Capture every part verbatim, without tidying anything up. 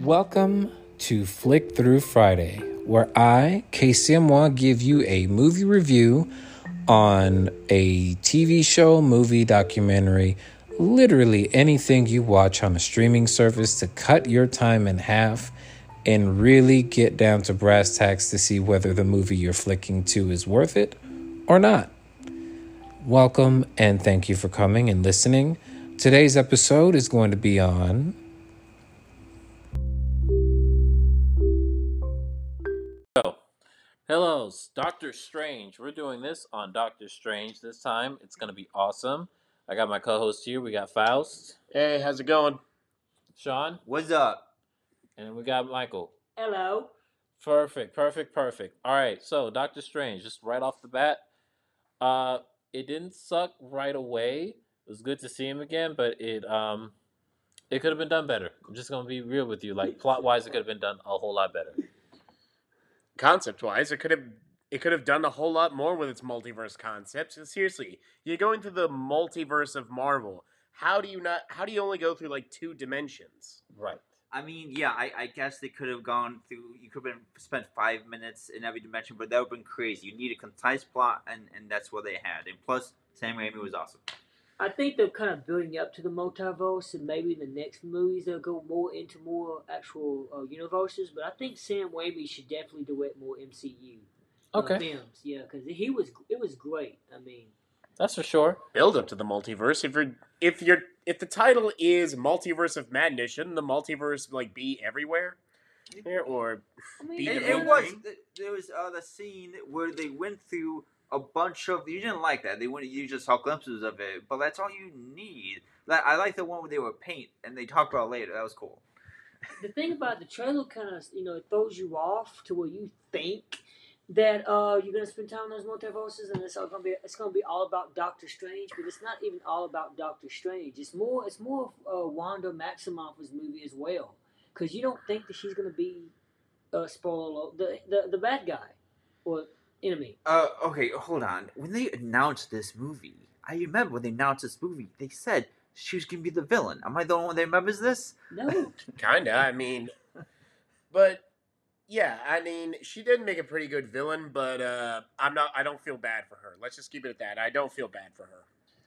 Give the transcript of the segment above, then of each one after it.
Welcome to Flick Through Friday, where I, Casey Amoy, give you a movie review on a T V show, movie, documentary, literally anything you watch on a streaming service to cut your time in half and really get down to brass tacks to see whether the movie you're flicking to is worth it or not. Welcome and thank you for coming and listening. Today's episode is going to be on Hello, Doctor Strange. We're doing this on Doctor Strange this time. It's going to be awesome. I got my co-host here. We got Faust. Hey, how's it going? Sean. What's up? And we got Michael. Hello. Perfect, perfect, perfect. All right, so Doctor Strange, just right off the bat, uh, it didn't suck right away. It was good to see him again, but it um, it could have been done better. I'm just going to be real with you. Like, plot-wise, it could have been done a whole lot better. Concept-wise, it could have it could have done a whole lot more with its multiverse concept. Seriously, you're going through the multiverse of Marvel. How do you not? How do you only go through like two dimensions? Right. I mean, yeah, I, I guess they could have gone through. You could have been spent five minutes in every dimension, but that would have been crazy. You need a concise plot, and, and that's what they had. And plus, Sam Raimi was awesome. I think they're kind of building up to the multiverse, and maybe in the next movies they'll go more into more actual uh, universes. But I think Sam Raimi should definitely direct more M C U uh, Okay. films. Yeah, because he was it was great. I mean, That's for sure. Build up to the multiverse. If you're if you're if the title is Multiverse of Madness, shouldn't the multiverse like be everywhere? There or I mean, be It, the it main was. thing? There was uh, the scene where they went through a bunch of. You didn't like that. They went. You just saw glimpses of it, but that's all you need. Like, I like the one where they were paint and they talked about it later. That was cool. the thing about the trailer kind of you know it throws you off to where you think that uh, you're gonna spend time on those multiverses, and it's all gonna be it's gonna be all about Doctor Strange, but it's not even all about Doctor Strange. It's more it's more of uh, Wanda Maximoff's movie as well, because you don't think that she's gonna be uh, spoiler alert, the, the the bad guy or enemy. Uh, okay, hold on. When they announced this movie, I remember when they announced this movie, they said she was gonna be the villain. Am I the only one that remembers this? No, Kinda. I mean, but yeah, I mean, she did make a pretty good villain, but uh, I'm not. I don't feel bad for her. Let's just keep it at that. I don't feel bad for her.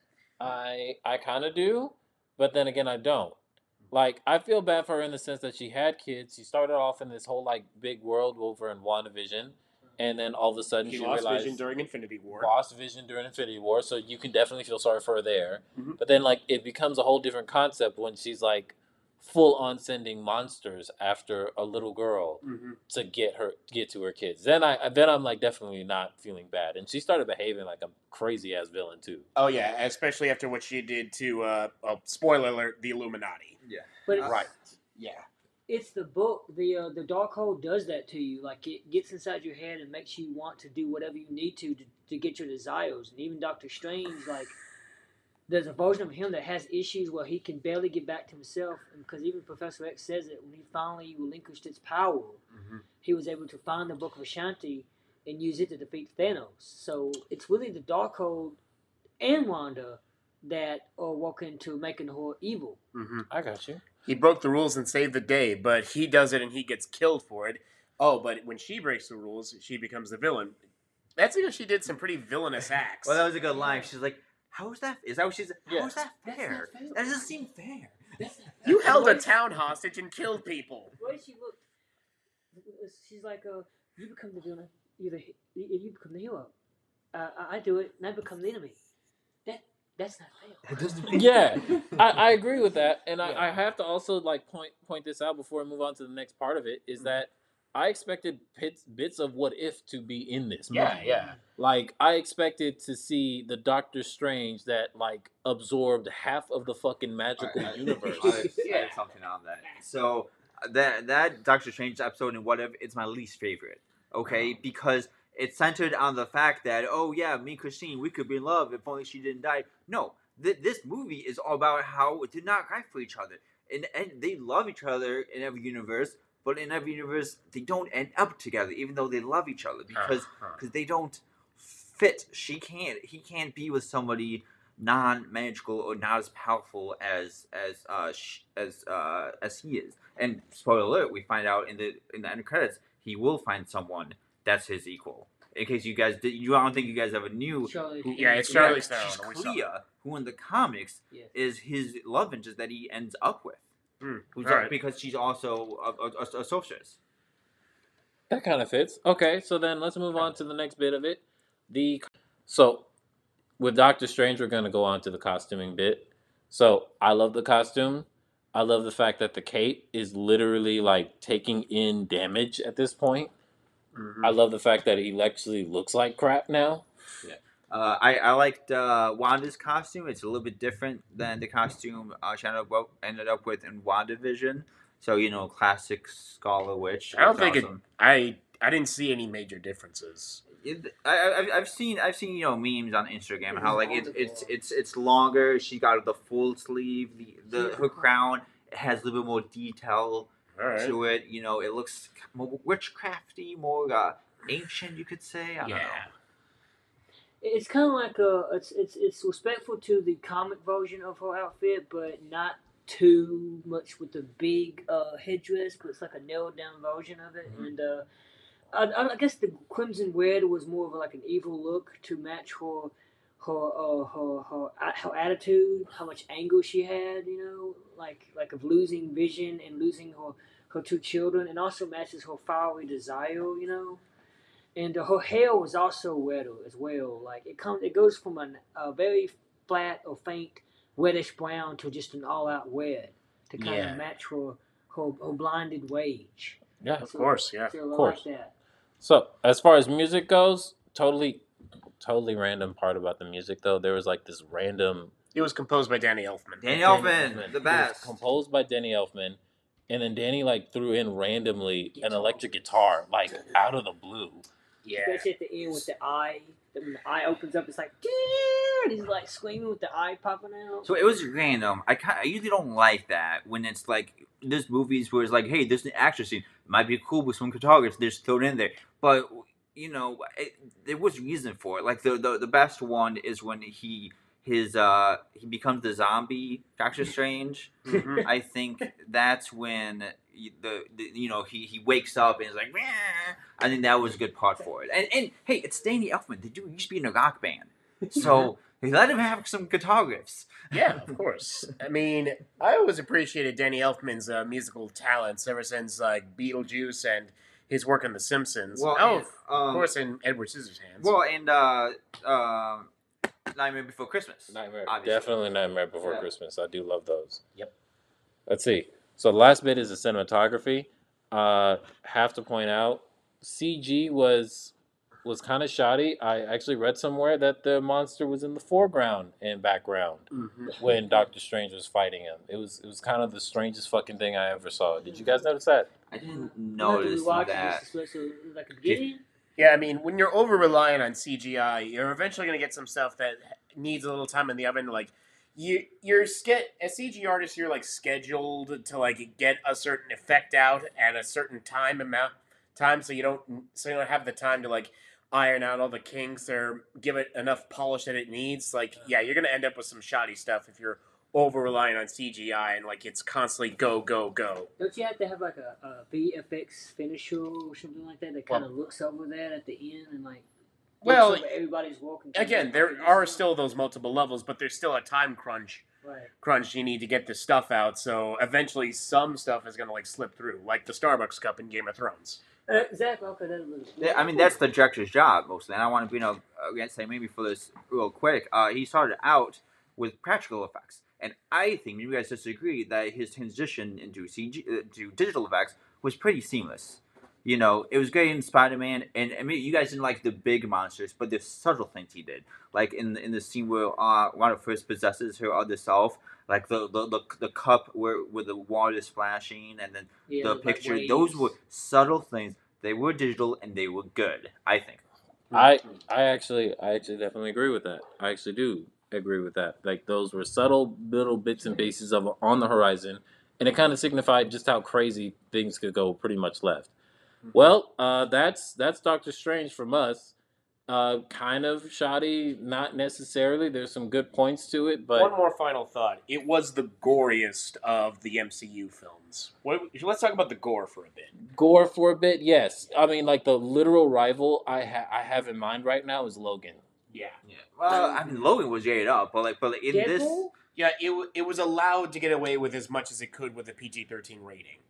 I I kind of do, but then again, I don't. Like, I feel bad for her in the sense that she had kids. She started off in this whole like big world over in WandaVision, and then all of a sudden He she lost realized Vision during Infinity War. lost Vision during Infinity War. So you can definitely feel sorry for her there. Mhm. But then like it becomes a whole different concept when she's like full on sending monsters after a little girl Mm-hmm. to get her get to her kids. Then I then I'm like definitely not feeling bad. And she started behaving like a crazy ass villain too. Oh yeah, especially after what she did to. Uh, oh, spoiler alert: the Illuminati. Yeah. but it's, Right. Yeah. it's the book. The uh, the Darkhold does that to you. Like it gets inside your head and makes you want to do whatever you need to to, to get your desires. And even Doctor Strange, like there's a version of him that has issues where he can barely get back to himself. Because even Professor X says it when he finally relinquished its power, Mm-hmm. he was able to find the Book of Ashanti and use it to defeat Thanos. So it's really the Darkhold and Wanda that are working to making her evil. Mm-hmm. I got you. He broke the rules and saved the day, but he does it and he gets killed for it. Oh, but when she breaks the rules, she becomes the villain. That's because she did some pretty villainous acts. Well, that was a good line. She's like, "How is that? Is that what she's? How Yeah. is that That's fair? not fair. That doesn't seem fair." you held a town hostage and killed people. The way she looked, she's like, uh, you become the villain, you the you become the hero. Uh, I I do it, and I become the enemy. That that's not fair. Yeah, I, I agree with that, and I, Yeah. I have to also like point point this out before I move on to the next part of it. Is that I expected bits bits of What If to be in this movie. Yeah, yeah. Like I expected to see the Doctor Strange that like absorbed half of the fucking magical I- I- universe. I have something on that. So that that Doctor Strange episode in What If it's my least favorite. Okay, because it's centered on the fact that oh yeah, me and Christine we could be in love if only she didn't die. No, th- this movie is all about how they're not right for each other, and and they love each other in every universe. But in every universe, they don't end up together, even though they love each other because Uh-huh. because they don't fit. She can't. He can't be with somebody non-magical or not as powerful as as uh sh- as uh as he is. And spoiler alert, we find out in the in the end credits he will find someone that's his equal. In case you guys did, you I don't think you guys ever knew. Charlie. Who, Yeah, it's yeah, Charlize Theron. she's We saw Clea, that. who in the comics Yeah. is his love interest that he ends up with. Hmm, Who's all right. because she's also a, a, a, a sorceress. That kind of fits. Okay, so then let's move on to the next bit of it. The so with Doctor Strange, we're gonna go on to the costuming bit. So I love the costume. I love the fact that the cape is literally like taking in damage at this point. Mhm. I love the fact that he actually looks like crap now. Uh, I I liked uh, Wanda's costume. It's a little bit different than the costume uh, she ended up, ended up with in WandaVision. So you know, classic Scarlet Witch. I don't It's think it. awesome. I I didn't see any major differences. It, I, I I've- I've seen I've seen you know memes on Instagram It how was like it's wonderful. it's it's it's longer. She got the full sleeve. The the her crown has a little bit more detail All right. to it. You know, it looks more witchcrafty, more uh, ancient. You could say. I don't know. Yeah. It's kind of like a it's it's it's respectful to the comic version of her outfit, but not too much with the big uh, headdress. But it's like a nailed down version of it, Mhm. and uh, I, I guess the crimson red was more of like an evil look to match her her uh, her her her attitude, how much anger she had, you know, like like of losing Vision and losing her her two children, and also matches her fiery desire, you know. And uh, her hair was also redder as well. Like it comes, it goes from an, a very flat or faint reddish brown to just an all-out red to kind Yeah. of match her, her her blinded rage. Yeah, Of course, yeah. So I course. like that. So as far as music goes, totally, totally random part about the music though. There was like this random It was composed by Danny Elfman. Danny Danny Elfman, Elfman. the It was best. composed by Danny Elfman, and then Danny like threw in randomly an electric guitar like out of the blue. Yeah. Especially at the end with the eye. When the eye opens up, it's like, and he's like screaming with the eye popping out. So it was random. I kind I usually don't like that when it's like there's movies where it's like, hey, there's an action scene. It might be cool with some guitarists. They're just thrown in there, but you know, it, there was reason for it. Like the, the the best one is when he his uh he becomes the zombie Doctor Strange. Mhm. I think that's when the, the you know he, he wakes up and is like, "Meow." I think that was a good part for it. And and hey, it's Danny Elfman. The dude used to be in a rock band, so they let him have some guitar riffs. Yeah, of course. I mean, I always appreciated Danny Elfman's uh, musical talents ever since like Beetlejuice and his work on The Simpsons. Well, oh, and, of um, course, in Edward Scissorhands. Well, and uh, uh, Nightmare Before Christmas. Nightmare, Obviously. definitely Nightmare Before Yeah. Christmas. I do love those. Yep. Let's see. So the last bit is the cinematography. Uh, have to point out, C G was was kind of shoddy. I actually read somewhere that the monster was in the foreground and background Mhm. when Doctor Strange was fighting him. It was it was kind of the strangest fucking thing I ever saw. Did you guys notice that? I didn't You have to notice rewatch it that. just to- so, like a beginning. Yeah, I mean, when you're over reliant on C G I, you're eventually going to get some stuff that needs a little time in the oven. Like, you, you're ske- as C G artist, you're like scheduled to like get a certain effect out at a certain time amount time, so you don't so you don't have the time to like iron out all the kinks or give it enough polish that it needs. Like, yeah, you're going to end up with some shoddy stuff if you're over reliant on C G I and like it's constantly go go go. Don't you have to have like a, a V F X finisher or something like that that kind of looks over that at the end and like Well, looks over everybody's walking. Again, there are still those multiple levels, but there's still a time crunch. right. crunch you need to get this stuff out, so eventually some stuff is gonna like slip through, like the Starbucks cup in Game of Thrones. Uh, exactly. Okay, that was. Yeah, I mean, that's the director's job mostly. And I want to, you know, again, say maybe for this real quick. Uh, he started out with practical effects, and I think you guys disagree that his transition into C G uh, to digital effects was pretty seamless. You know, it was great in Spider-Man, and I mean, you guys didn't like the big monsters, but the subtle things he did, like in in the scene where uh, Wanda first possesses her other self, like the the, the, the cup where where the water is splashing, and then Yeah, the looked like picture. waves. Those were subtle things. They were digital and they were good. I think. I I actually I actually definitely agree with that. I actually do agree with that. Like those were subtle little bits and pieces of on the horizon, and it kind of signified just how crazy things could go pretty much left. Well, uh, that's that's Doctor Strange from us. Uh, kind of shoddy, not necessarily. There's some good points to it, but One more final thought. It was the goriest of the M C U films. What, let's talk about the gore for a bit. gore for a bit, yes. I mean, like the literal rival I ha- I have in mind right now is Logan. Yeah. Yeah. Well, I mean, Logan was rated up, but like, but like in this, Deadpool? Yeah, it, w- it was allowed to get away with as much as it could with a P G thirteen rating.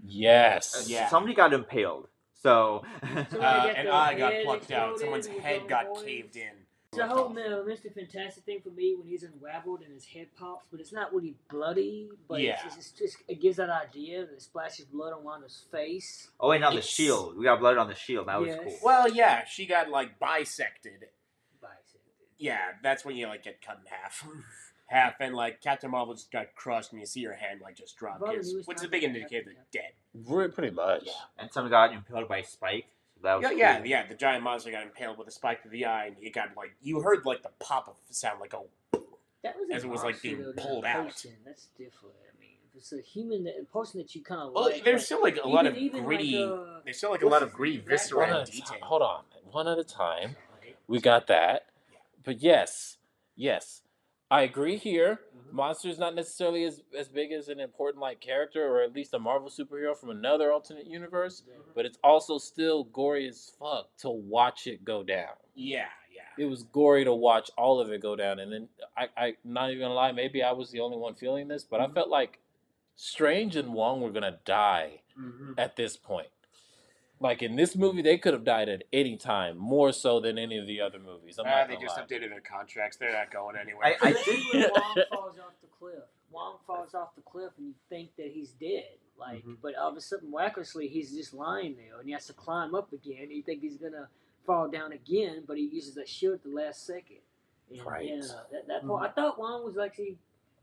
Yes. Yeah. somebody got impaled. So, Somebody Uh, got an their eye got head plucked out. exploded Someone's with head those got boys. caved in. It's the whole uh, Mister Fantastic thing for me when he's unraveled and his head pops, but it's not really bloody. But Yeah. it's, it's just it gives that idea that it splashes blood on Wanda's face. oh wait, not the It's- shield. We got blood on the shield. That was Yes. cool. Well, yeah, she got like bisected. Bisected. Yeah, that's when you like get cut in half. half, and like Captain Marvel just got crushed, and you see her hand like just drop, Well, his, he was which is a talking big about indicator Captain- they're dead. Re- Pretty much. And some got impaled by Spike. So that was Yeah, cool. yeah, yeah. The giant monster got impaled with a spike to the eye, and it got like you heard like the pop of sound, like oh, That was a As it was, like, monster, being though, not pulled a out. person. That's different. I mean, if it's a human, that, a person that you kind of well. like. There's like, still like a lot even- of even, gritty. Like, uh, there's still like a lot of what's gritty, his name? visceral One Black at a detail. ti- hold on. One at a time. Right. We got that. But yes, yes. I agree here. Mhm. Monster's not necessarily as, as big as an important like character or at least a Marvel superhero from another alternate universe, but it's also still gory as fuck to watch it go down. Yeah, yeah. It was gory to watch all of it go down, and then I, I not even gonna lie, maybe I was the only one feeling this, but I felt like Strange and Wong were gonna die Mm-hmm. at this point. Like in this movie, they could have died at any time, more so than any of the other movies. I'm Ah, not they gonna just lie. updated their contracts. They're not going anywhere. I- I Especially when Wong falls off the cliff. Wong falls off the cliff, and you think that he's dead. Like, Mhm. but all of a sudden, miraculously, he's just lying there, and he has to climb up again. You think he's gonna fall down again, but he uses that shield at the last second. And, Right. Yeah, that, that part. I thought Wong was actually.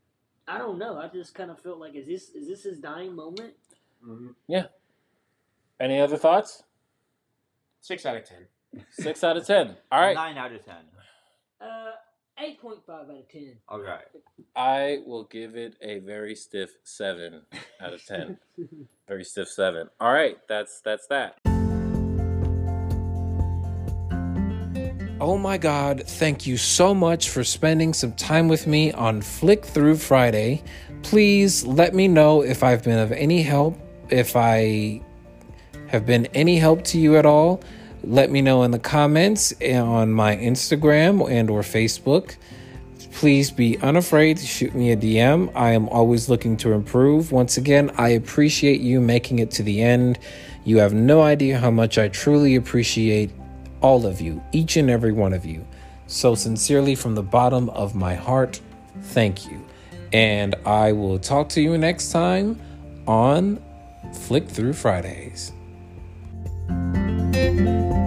I don't know. I just kind of felt like, is this is this his dying moment? Mm-hmm. Any other thoughts? Six out of ten. Six out of ten. All right. Nine out of ten. Uh, eight point five out of ten. Okay. I will give it a very stiff seven out of ten. Very stiff seven. All right, that's that's that. Oh my God, thank you so much for spending some time with me on Flick Through Friday. Please let me know if I've been of any help, if I have been any help to you at all. Let me know in the comments on my Instagram and or Facebook. Please be unafraid to shoot me a D M. I am always looking to improve. Once again, I appreciate you making it to the end. You have no idea how much I truly appreciate all of you, each and every one of you. So sincerely, from the bottom of my heart, thank you. And I will talk to you next time on Flick Through Fridays.